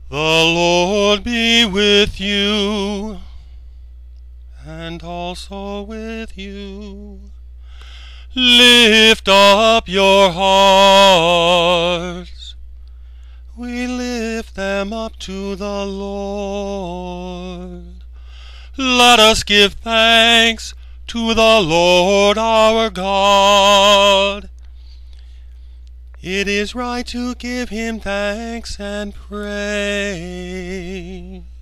The Lord be with you, and also with you. Lift up your hearts. We lift them up to the Lord. Let us give thanks to the Lord our God. It is right to give him thanks and praise.